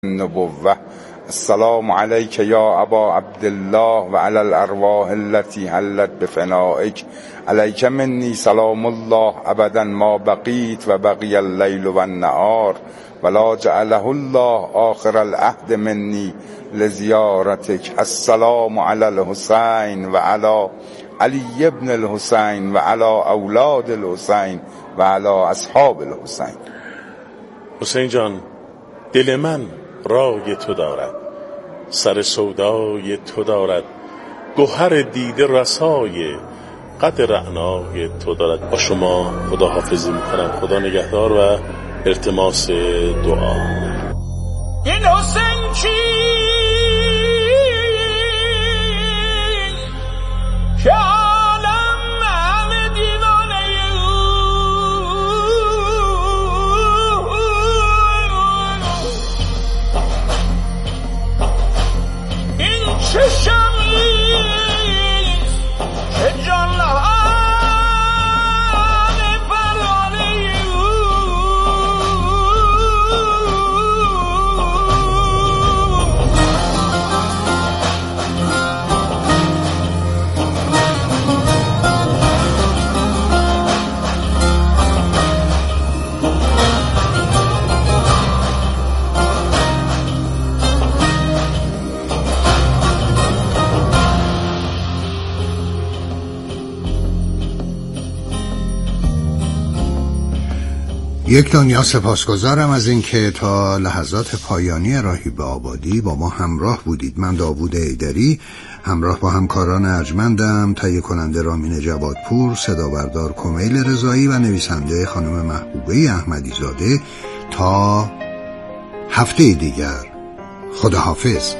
النبوة. السلام عليك يا أبا عبد الله وعلى الأرواح التي حلت بفنائك. عليك مني سلام الله أبدا ما بقيت وبقي الليل والنهار ولا جعله الله آخر العهد مني لزيارتك. السلام على الحسين وعلى علي بن الحسين وعلى اولاد الحسین و علی اصحاب الحسین. حسین جان، دل من رای تو دارد، سر سودای تو دارد، گوهر دیده رسای قد رعنای تو دارد. با شما خداحافظی میکنم. خدا نگهدار و التماس دعا. این حسین کی که عالم همه دیوانه این چه شمیست که جان لحن پروانه یک دنیا سپاسگزارم از اینکه تا لحظات پایانی راهی به آبادی با ما همراه بودید. من داوود ایدری همراه با همکاران ارجمندم، تهیه کننده رامین جوادپور، صدا بردار کمیل رضایی و نویسنده خانم محبوبه احمدی زاده. تا هفته دیگر، خداحافظ.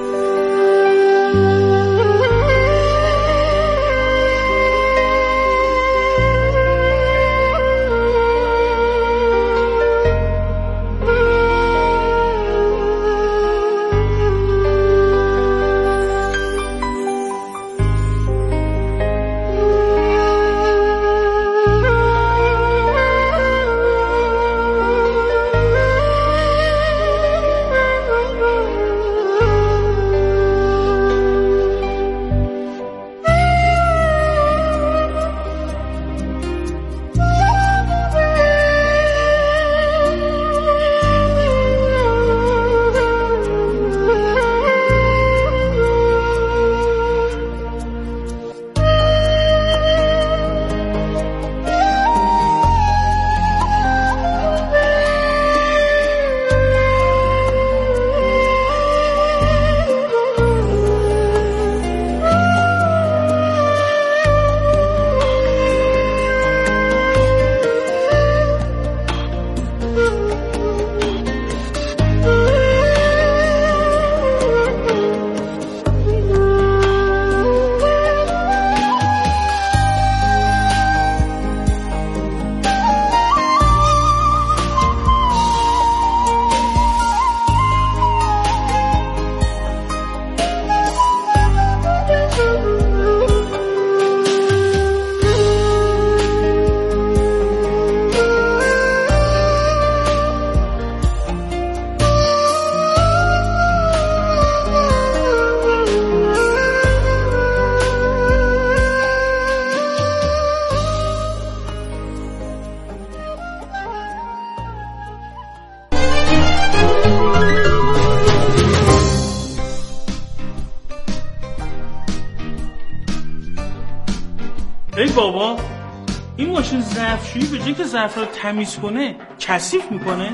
ای بابا، این ماشین ظرفشویی به جای که ظرف رو تمیز کنه کثیف میکنه؟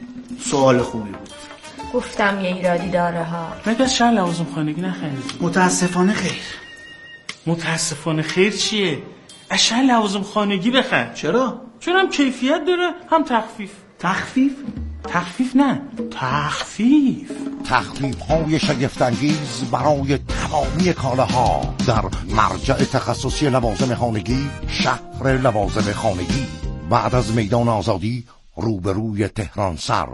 سوال خوبی بود. گفتم یه ایرادی داره ها. مگه از شهر لوازم خانگی نخریدی؟ متاسفانه خیر. متاسفانه خیر چیه؟ از شهر لوازم خانگی بخر. چرا؟ چون هم کیفیت داره هم تخفیف. تخفیف؟ تخفیف نه، تخفیف. تخفیف‌های شگفت‌انگیز برای تمامی کالاها در مرجع تخصصی لوازم خانگی، شهر لوازم خانگی، بعد از میدان آزادی روبروی تهران سر.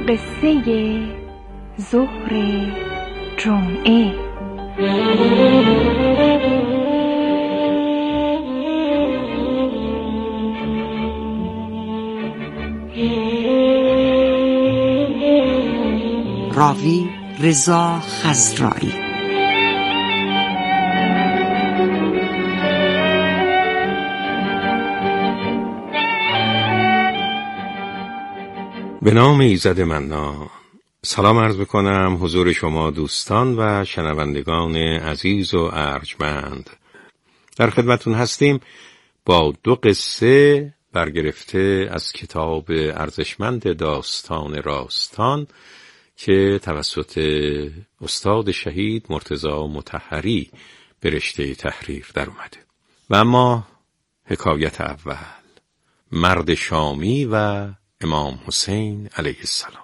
قصه ظهر جمعه. راوی رضا خضرایی. به نام ایزد منان. سلام عرض بکنم حضور شما دوستان و شنوندگان عزیز و ارجمند. در خدمتون هستیم با 2 قصه برگرفته از کتاب ارزشمند داستان راستان که توسط استاد شهید مرتضی مطهری به رشته تحریر در اومده. و اما حکایت اول، مرد شامی و امام حسین علیه السلام.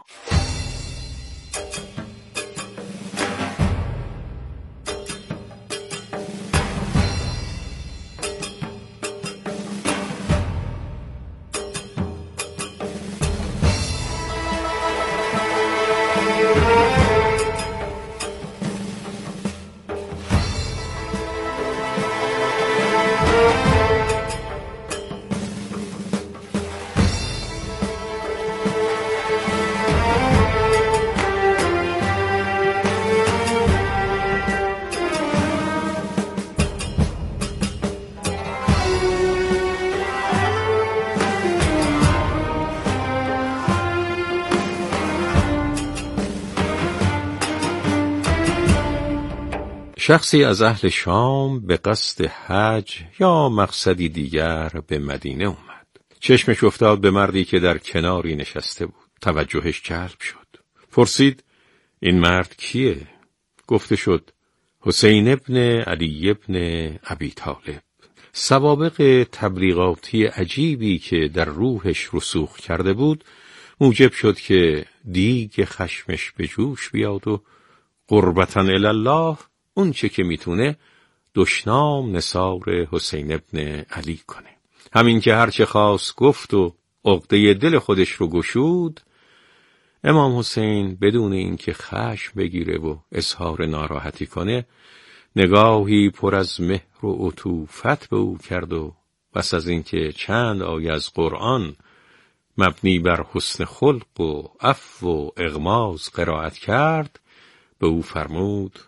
شخصی از اهل شام به قصد حج یا مقصدی دیگر به مدینه اومد. چشمش افتاد به مردی که در کناری نشسته بود. توجهش جلب شد. پرسید این مرد کیه؟ گفته شد حسین ابن علی ابن ابی طالب. سوابق تبلیغاتی عجیبی که در روحش رسوخ کرده بود موجب شد که دیگ خشمش به جوش بیاد و قربتاً الله اون چه که میتونه دشنام نثار حسین ابن علی کنه. همین که هرچه خواست گفت و عقده دل خودش رو گشود، امام حسین بدون اینکه خشم بگیره و اظهار ناراحتی کنه نگاهی پر از مهر و عطوفت به او کرد و پس از اینکه چند آیه از قرآن مبنی بر حسن خلق و عفو و اغماض قرائت کرد به او فرمود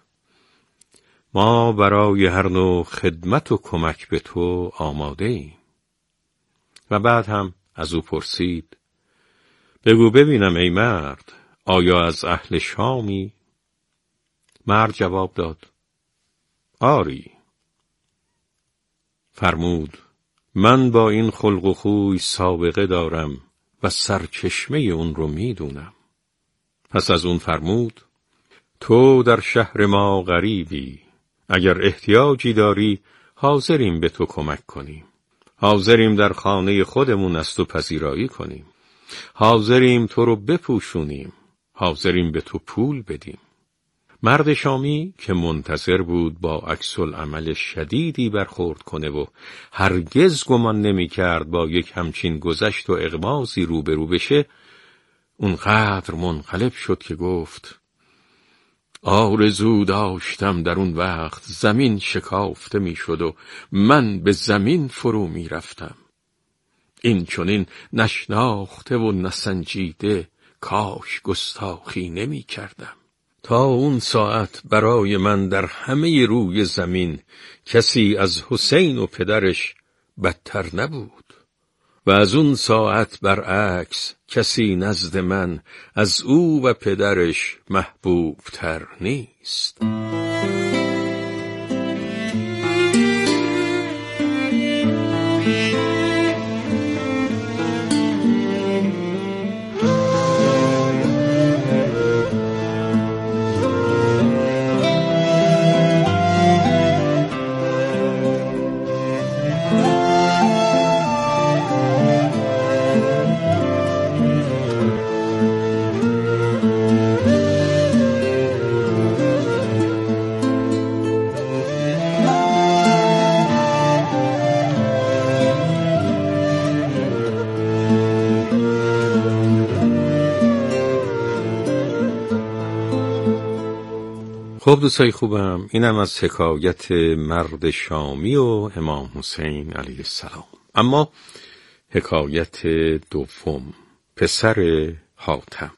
ما برای هر نوع خدمت و کمک به تو آماده ایم. و بعد هم از او پرسید بگو ببینم ای مرد آیا از اهل شامی؟ مرد جواب داد آری. فرمود من با این خلق و خوی سابقه دارم و سرچشمه اون رو میدونم. پس از اون فرمود تو در شهر ما غریبی، اگر احتیاجی داری حاضریم به تو کمک کنیم. حاضریم در خانه خودمون از تو پذیرایی کنیم. حاضریم تو رو بپوشونیم. حاضریم به تو پول بدیم. مرد شامی که منتظر بود با عکس العمل شدیدی برخورد کنه و هرگز گمان نمی کرد با یک همچین گذشت و اغماضی روبرو بشه، اونقدر منقلب شد که گفت آرزو داشتم در اون وقت زمین شکافته می شد و من به زمین فرو می رفتم. این چنین نشناخته و نسنجیده کاش گستاخی نمی کردم. تا اون ساعت برای من در همه روی زمین کسی از حسین و پدرش بدتر نبود و از اون ساعت برعکس کسی نزد من از او و پدرش محبوب تر نیست. خب دوستای خوبم، اینم از حکایت مرد شامی و امام حسین علیه السلام. اما حکایت دوم، پسر حاتم.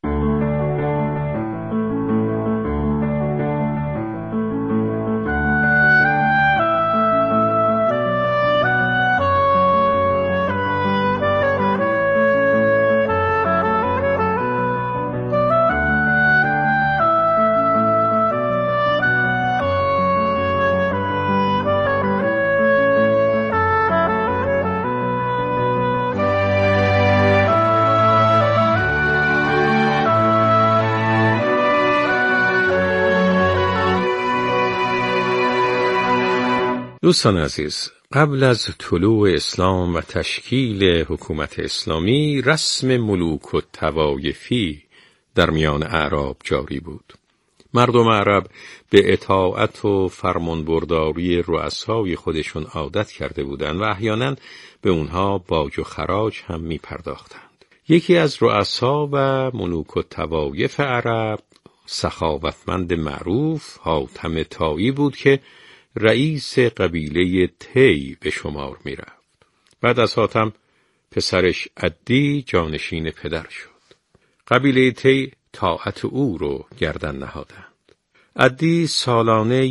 دوستان عزیز، قبل از طلوع اسلام و تشکیل حکومت اسلامی، رسم ملوک و توایفی در میان اعراب جاری بود. مردم عرب به اطاعت و فرمانبرداری رؤسای خودشون عادت کرده بودند و احیانا به اونها باج و خراج هم می پرداختند. یکی از رؤسا و ملوک و توایف عرب، سخاوتمند معروف حاتم طایی بود که رئیس قبیله تی به شمار می رفت. بعد از حاتم پسرش عدی جانشین پدر شد. قبیله تی طاعت او رو گردن نهادند. عدی سالانه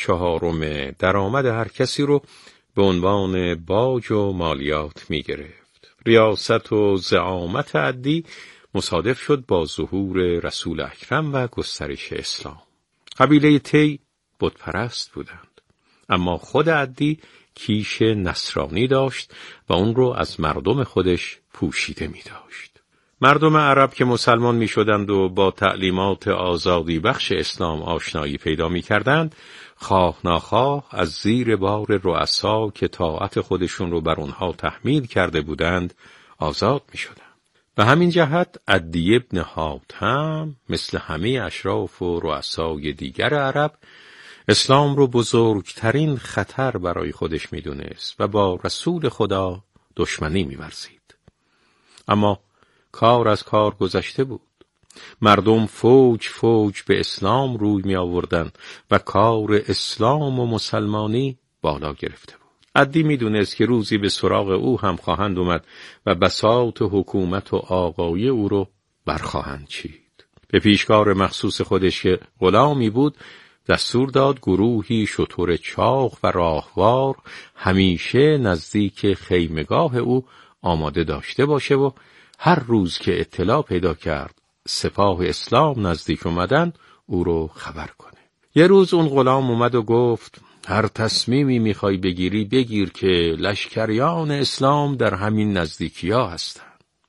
1/4 درآمد هر کسی رو به عنوان باج و مالیات می گرفت. ریاست و زعامت عدی مصادف شد با ظهور رسول اکرم و گسترش اسلام. قبیله تی بت پرست بودند. اما خود عدی کیش نصرانی داشت و اون رو از مردم خودش پوشیده می داشت. مردم عرب که مسلمان می شدند و با تعلیمات آزادی بخش اسلام آشنایی پیدا می کردند، خواه ناخواه از زیر بار رؤسا که طاعت خودشون رو بر اونها تحمیل کرده بودند آزاد می شدند. به همین جهت عدی ابن حاتم مثل همه اشراف و رؤسای دیگر عرب اسلام رو بزرگترین خطر برای خودش میدونست و با رسول خدا دشمنی می‌ورزید. اما کار از کار گذشته بود. مردم فوج فوج به اسلام روی می آوردن و کار اسلام و مسلمانی بالا گرفته بود. عدی میدونست که روزی به سراغ او هم خواهند اومد و بساط حکومت و آقایی او رو برخواهند چید. به پیشکار مخصوص خودش که غلامی بود دستور داد گروهی شتر چاق و راهوار همیشه نزدیک خیمگاه او آماده داشته باشه و هر روز که اطلاع پیدا کرد سپاه اسلام نزدیک اومدن او رو خبر کنه. یه روز اون غلام اومد و گفت هر تصمیمی میخوای بگیری بگیر که لشکریان اسلام در همین نزدیکی‌ها هستن.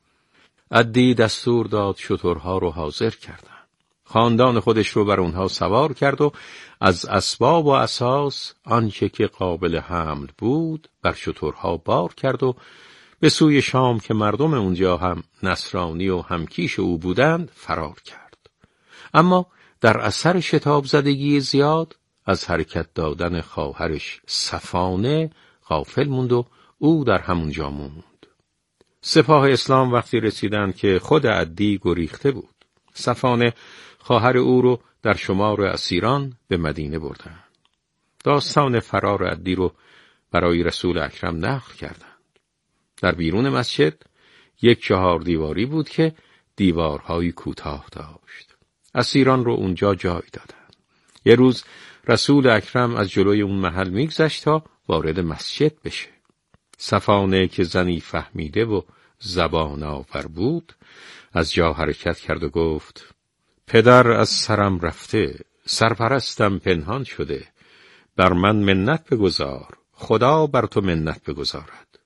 عدی دستور داد شترها رو حاضر کردن. خاندان خودش رو بر اونها سوار کرد و از اسباب و اساس آنچه که قابل حمل بود بر شترها بار کرد و به سوی شام که مردم اونجا هم نصرانی و همکیش او بودند فرار کرد. اما در اثر شتاب زدگی زیاد از حرکت دادن خواهرش صفانه غافل موند و او در همونجا موند. سپاه اسلام وقتی رسیدند که خود عدی گریخته بود. صفانه خواهر او رو در شمار اسیران به مدینه بردند. داستان فرار عدی رو برای رسول اکرم نقل کردند. در بیرون مسجد 4 دیواری بود که دیوارهای کوتاه داشت. اسیران رو اونجا جای دادند. یه روز رسول اکرم از جلوی اون محل میگذشت تا وارد مسجد بشه. صفانه که زنی فهمیده و زبان آور بود از جا حرکت کرد و گفت پدر از سرم رفته، سرپرستم پنهان شده، بر من منت بگذار، خدا بر تو منت بگذارد.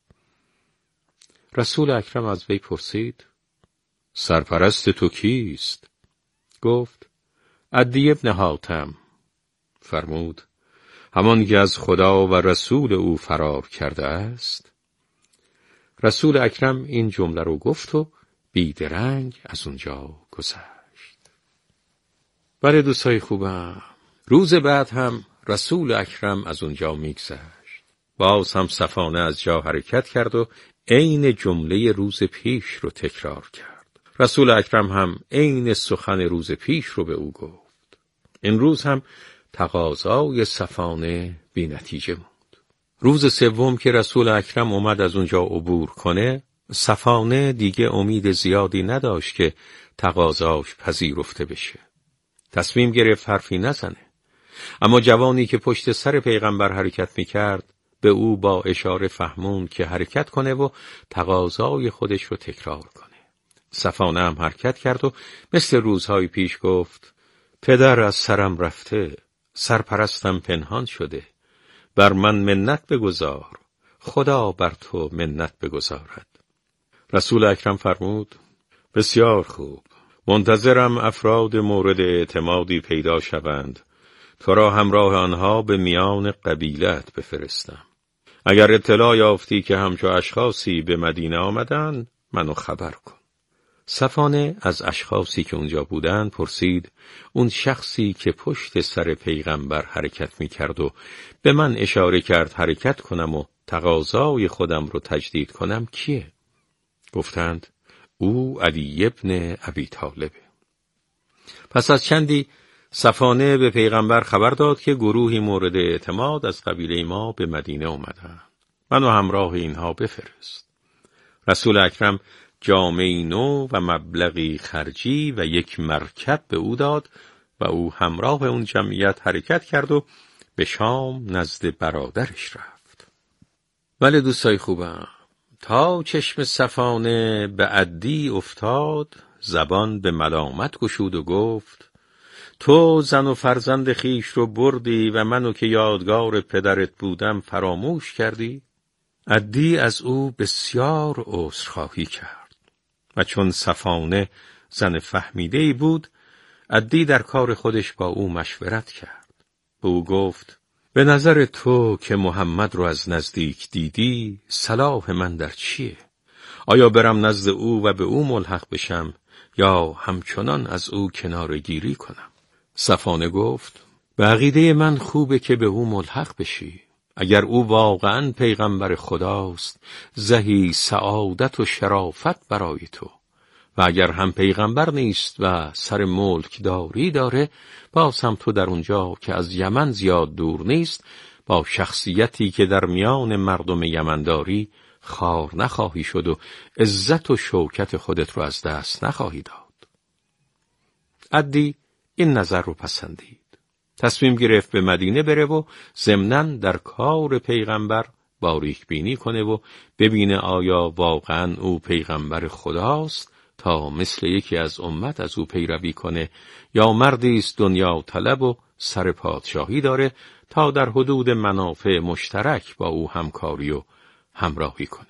رسول اکرم از وی پرسید سرپرست تو کیست؟ گفت عدی ابن حاتم. فرمود همان که از خدا و رسول او فرار کرده است. رسول اکرم این جمله رو گفت و بیدرنگ از اونجا گذشت. بله دوستای خوبم، روز بعد هم رسول اکرم از اونجا میگذشت. باز هم صفانه از جا حرکت کرد و عین جمله روز پیش رو تکرار کرد. رسول اکرم هم عین سخن روز پیش رو به او گفت. این روز هم تقاضای صفانه بی نتیجه موند. روز سوم که رسول اکرم اومد از اونجا عبور کنه، صفانه دیگه امید زیادی نداشت که تقاضاش پذیرفته بشه. تصمیم گرفت حرفی نزنه. اما جوانی که پشت سر پیغمبر حرکت میکرد به او با اشاره فهموند که حرکت کنه و تقاضای خودش رو تکرار کنه. صفانه هم حرکت کرد و مثل روزهای پیش گفت: پدر از سرم رفته، سرپرستم پنهان شده، بر من منت بگذار، خدا بر تو منت بگذارد. رسول اکرم فرمود: بسیار خوب، منتظرم افراد مورد اعتمادی پیدا شوند تو را همراه آنها به میان قبیلت بفرستم. اگر اطلاع یافتی که همچو اشخاصی به مدینه آمدن، منو خبر کن. صفانه از اشخاصی که اونجا بودن پرسید: اون شخصی که پشت سر پیغمبر حرکت میکرد و به من اشاره کرد حرکت کنم و تقاضای خودم رو تجدید کنم کیه؟ گفتند: او علی ابن ابی طالبه. پس از چندی صفانه به پیغمبر خبر داد که گروهی مورد اعتماد از قبیله ما به مدینه اومدن. منو همراه اینها بفرست. رسول اکرم جامه‌ای نو و مبلغی خرجی و یک مرکب به او داد و او همراه اون جمعیت حرکت کرد و به شام نزد برادرش رفت. ولی دوستای خوبم، تا چشم صفانه به عدی افتاد، زبان به ملامت گشود و گفت: تو زن و فرزند خیش رو بردی و منو که یادگار پدرت بودم فراموش کردی؟ عدی از او بسیار عذرخواهی کرد و چون صفانه زن فهمیده‌ای بود، عدی در کار خودش با او مشورت کرد. به او گفت: به نظر تو که محمد رو از نزدیک دیدی، صلاح من در چیه؟ آیا برم نزد او و به او ملحق بشم یا همچنان از او کنارگیری کنم؟ صفانه گفت: به عقیده من خوبه که به او ملحق بشی. اگر او واقعاً پیغمبر خداست، زهی سعادت و شرافت برای تو، و اگر هم پیغمبر نیست و سر ملک داری داره، باز هم تو در اونجا که از یمن زیاد دور نیست، با شخصیتی که در میان مردم یمن داری خار نخواهی شد و عزت و شوکت خودت رو از دست نخواهی داد. عدی این نظر رو پسندید. تصمیم گرفت به مدینه بره و ضمناً در کار پیغمبر باریک بینی کنه و ببینه آیا واقعاً او پیغمبر خداست تا مثل یکی از امت از او پیروی کنه یا مردی است دنیا طلب و سر پادشاهی داره تا در حدود منافع مشترک با او همکاری و همراهی کنه.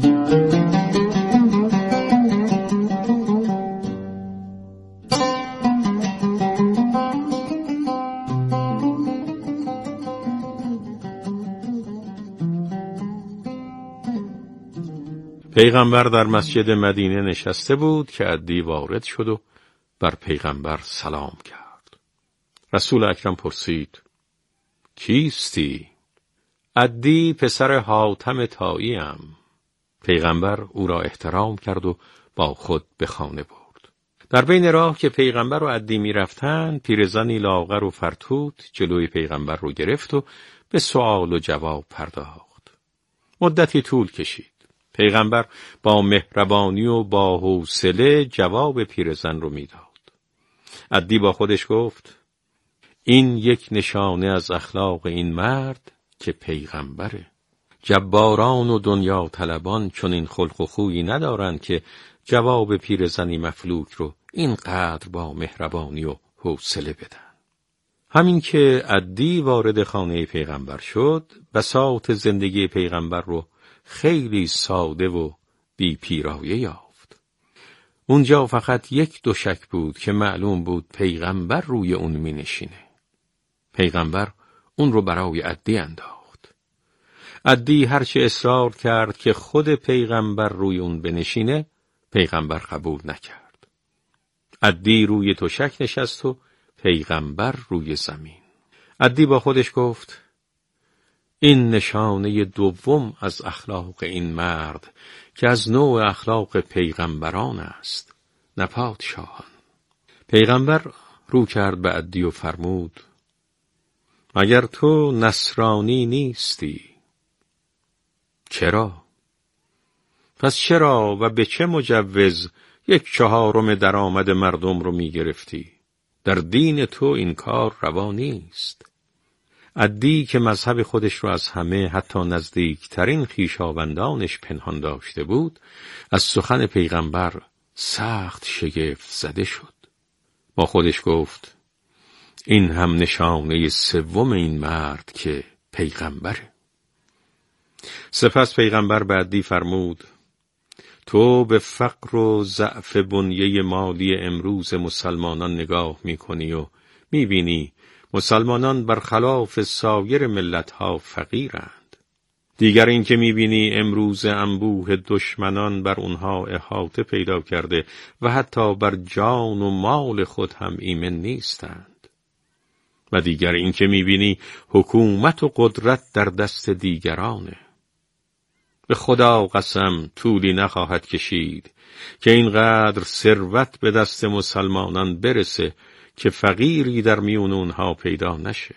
پیغمبر در مسجد مدینه نشسته بود که عدی وارد شد و بر پیغمبر سلام کرد. رسول اکرم پرسید: کیستی؟ عدی پسر حاتم طائیم. پیغمبر او را احترام کرد و با خود به خانه برد. در بین راه که پیغمبر و عدی می رفتن، پیرزنی لاغر و فرتوت جلوی پیغمبر رو گرفت و به سوال و جواب پرداخت. مدتی طول کشید. پیغمبر با مهربانی و با حوصله جواب پیرزن رو میداد. عدی با خودش گفت: این یک نشانه از اخلاق این مرد که پیغمبره. جباران و دنیا طلبان چون این خلق و خویی ندارند که جواب پیرزنی مفلوک رو اینقدر با مهربانی و حوصله بدن. همین که عدی وارد خانه پیغمبر شد، بساط زندگی پیغمبر رو خیلی ساده و بی پیرایه یافت. اونجا فقط یک دوشک بود که معلوم بود پیغمبر روی اون می نشینه. پیغمبر اون رو برای عدی انداخت. عدی هرچه اصرار کرد که خود پیغمبر روی اون بنشینه، پیغمبر قبول نکرد. عدی روی دوشک نشست و پیغمبر روی زمین. عدی با خودش گفت: این نشانه دوم از اخلاق این مرد که از نوع اخلاق پیغمبران است، نه پادشاهان. پیغمبر رو کرد به عدی و فرمود: مگر تو نصرانی نیستی؟ چرا؟ پس چرا و به چه مجوز 1/4 درآمد مردم رو می گرفتی؟ در دین تو این کار روا نیست. عدی که مذهب خودش رو از همه حتی نزدیکترین خویشاوندانش پنهان داشته بود، از سخن پیغمبر سخت شگفت زده شد. با خودش گفت این هم نشانه سوم این مرد که پیغمبره. سپس پیغمبر به عدی فرمود تو به فقر و ضعف بنیه مالی امروز مسلمانان نگاه می‌کنی و می‌بینی مسلمانان برخلاف سایر ملت‌ها فقیرند. دیگر این که می‌بینی امروز انبوه دشمنان بر اونها احاطه پیدا کرده و حتی بر جان و مال خود هم ایمن نیستند. و دیگر این که می‌بینی حکومت و قدرت در دست دیگرانه. به خدا قسم طولی نخواهد کشید که اینقدر ثروت به دست مسلمانان برسه که فقیری در میون اونها پیدا نشه.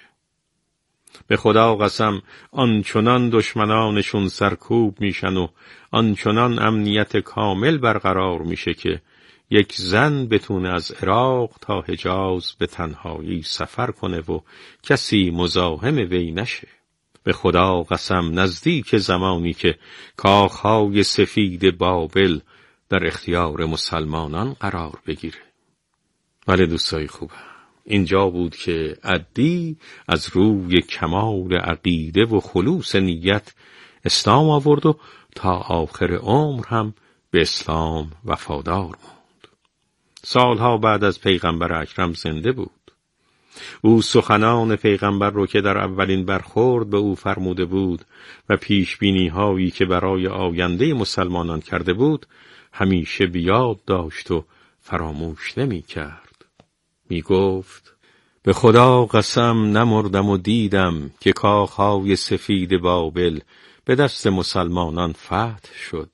به خدا قسم آنچنان دشمنانشون سرکوب میشن و آنچنان امنیت کامل برقرار میشه که یک زن بتونه از عراق تا حجاز به تنهایی سفر کنه و کسی مزاحم وی نشه. به خدا قسم نزدیک زمانی که کاخهای سفید بابل در اختیار مسلمانان قرار بگیره. ولی دوستای خوبم، اینجا بود که عدی از روی کمال عقیده و خلوص نیت اسلام آورد و تا آخر عمر هم به اسلام وفادار موند. سالها بعد از پیغمبر اکرم زنده بود. او سخنان پیغمبر رو که در اولین برخورد به او فرموده بود و پیشبینی هایی که برای آینده مسلمانان کرده بود همیشه بیاد داشت و فراموش نمی کرد. می گفت به خدا قسم نمردم و دیدم که کاخهای سفید بابل به دست مسلمانان فتح شد.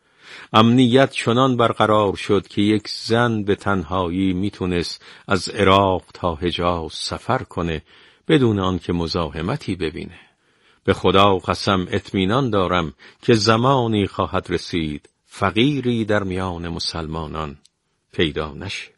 امنیت چنان برقرار شد که یک زن به تنهایی میتونست از عراق تا حجاز سفر کنه بدون آنکه مزاحمتی ببینه. به خدا قسم اطمینان دارم که زمانی خواهد رسید فقیری در میان مسلمانان پیدا نشه.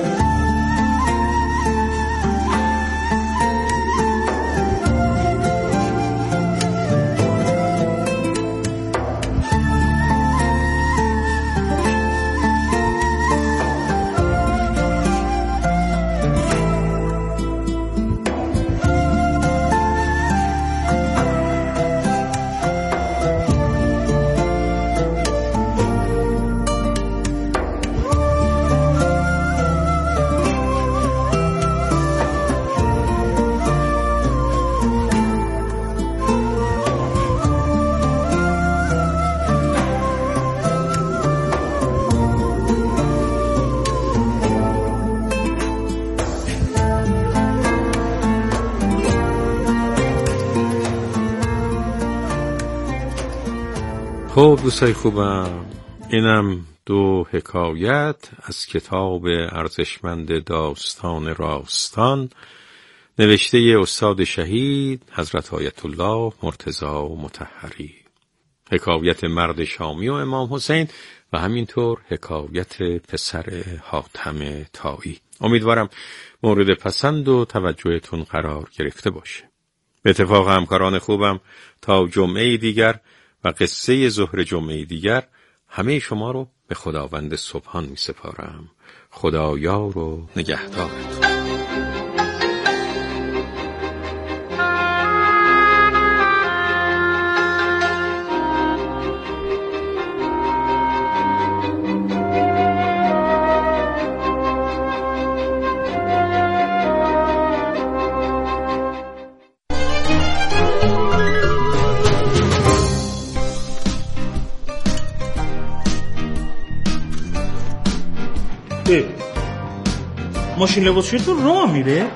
خب دوستای خوبم، اینم 2 حکایت از کتاب ارزشمند داستان راستان نوشته استاد شهید حضرت آیت الله مرتضی مطهری. حکایت مرد شامی و امام حسین و همینطور حکایت پسر حاتم طایی. امیدوارم مورد پسند و توجهتون قرار گرفته باشه. به اتفاق همکاران خوبم تا جمعه دیگر و قصه ظهر جمعه دیگر همه شما رو به خداوند سبحان می سپارم. خدایار و نگهدارتون. ماشین لباسشویی تو راه میره؟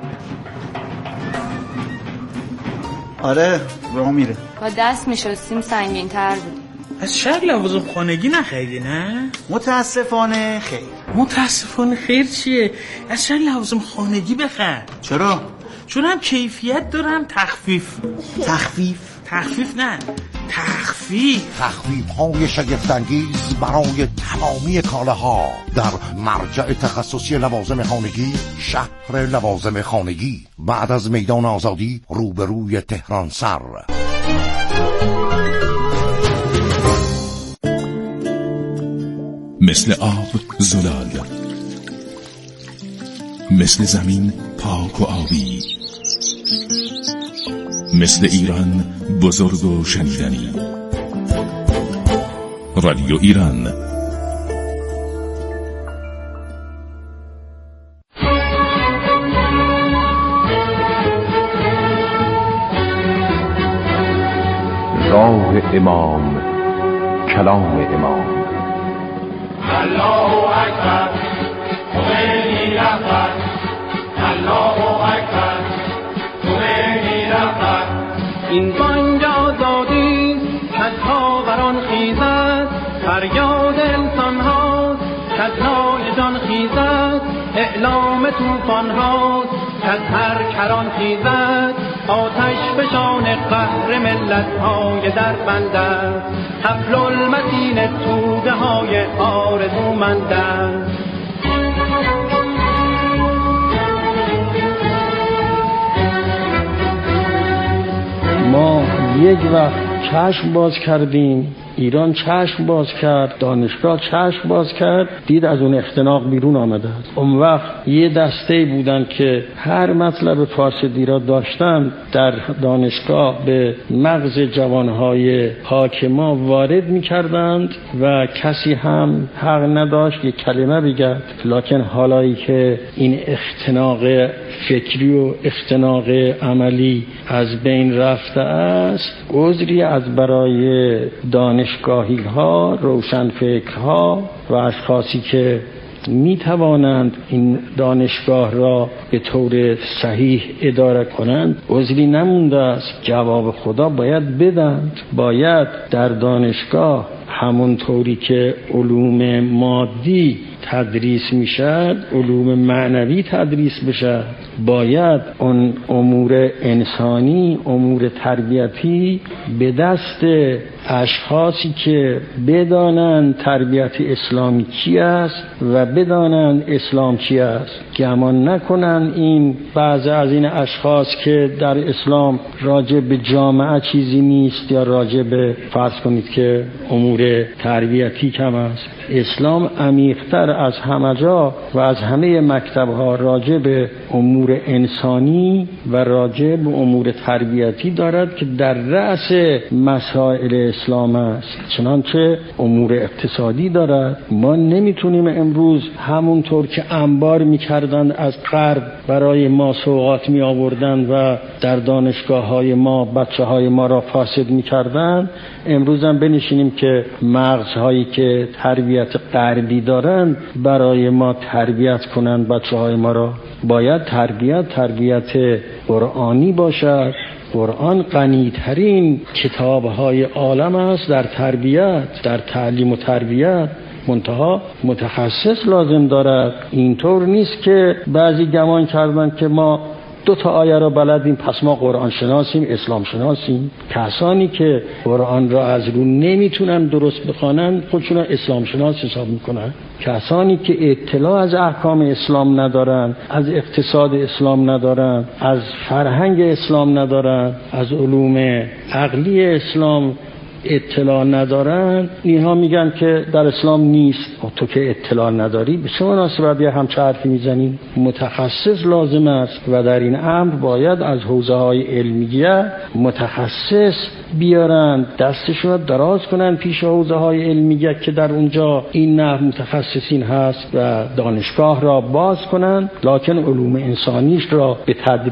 آره راه میره. با دست میشستیم سنگین تر بود. از شهر لوازم خانگی نخریدی نه؟ متاسفانه خیر. متاسفانه خیر چیه؟ از شهر لوازم خانگی بخر. چرا؟ چون هم کیفیت داره هم تخفیف. تخفیف نه، تخفیف های شگفت‌انگیز برای تمامی کالاها در مرجع تخصصی لوازم خانگی شهر لوازم خانگی، بعد از میدان آزادی روبروی تهران سر. مثل آب زلال، مثل زمین پاک و آبی، مثل ایران بزرگ و شنیدنی. رادیو ایران. راه امام، کلام امام. الله اکبر، خمینی رهبر. الله اکبر، خمینی رهبر. این بانگ آزادی کز ها بران خیزد، فریاد انسان هاست کز نای جان خیزد، اعلام توفان هاست کز هر کران خیزد، آتش بشان قهر ملت های در بند است، حبل المتین توده های آرزومند است. ما یک وقت چشم باز کردیم، ایران چشم باز کرد، دانشگاه چشم باز کرد، دید از اون اختناق بیرون آمده است. اون وقت یه دسته بودن که هر مطلب فاسدی را داشتن در دانشگاه به مغز جوانهای حاکما وارد می‌کردند و کسی هم حق نداشت یک کلمه بگه. لکن حالایی که این اختناق فکری و اختناق عملی از بین رفته است، عذری از برای دانشگاهی ها، روشنفکرها و اشخاصی که می توانند این دانشگاه را به طور صحیح اداره کنند عذری نمونده است. جواب خدا باید بدند. باید در دانشگاه همون طوری که علوم مادی تدریس میشد علوم معنوی تدریس بشد. باید اون امور انسانی، امور تربیتی به دست اشخاصی که بدانند تربیت اسلامی چی است و بدانند اسلام چی است. گمان نکنند این بعضی از این اشخاص که در اسلام راجع به جامعه چیزی نیست یا راجع به فرض کنید که امور تربیتی کم است. اسلام عمیق‌تر از همه جا و از همه مکتب‌ها راجع به امور انسانی و راجع به امور تربیتی دارد که در رأس مسائل اسلام است. چنانچه امور اقتصادی دارد. ما نمیتونیم امروز همونطور که انبار میکردند از غرب برای ما سوغات می آوردند و در دانشگاه‌های ما بچه‌های ما را فاسد میکردند، امروز هم بنشینیم که مغزهایی که تربیت غربی دارند برای ما تربیت کنند بچه‌های ما را. باید تربیت قرآنی باشد. قرآن غنی‌ترین کتاب‌های عالم است در تربیت، در تعلیم و تربیت. منتها متخصص لازم دارد. اینطور نیست که بعضی گمان کردن که ما 2 آیه را بلدیم پس ما قرآن شناسیم، اسلام شناسیم. کسانی که قرآن را از رو نمیتونن درست بخوانن خودشون را اسلام شناس حساب میکنن. کسانی که اطلاع از احکام اسلام ندارن، از اقتصاد اسلام ندارن، از فرهنگ اسلام ندارن، از علوم عقلی اسلام اطلاع ندارن، اینها میگن که در اسلام نیست. تو که اطلاع نداری به چه مناسبت یه همچه حرفی میزنی؟ متخصص لازم است و در این امر باید از حوزه‌های علمیه متخصص بیارن، دستشون رو دراز کنن پیش حوزه‌های علمیه که در اونجا این نه متخصصین هست و دانشگاه را باز کنن، لکن علوم انسانیش را به تدریج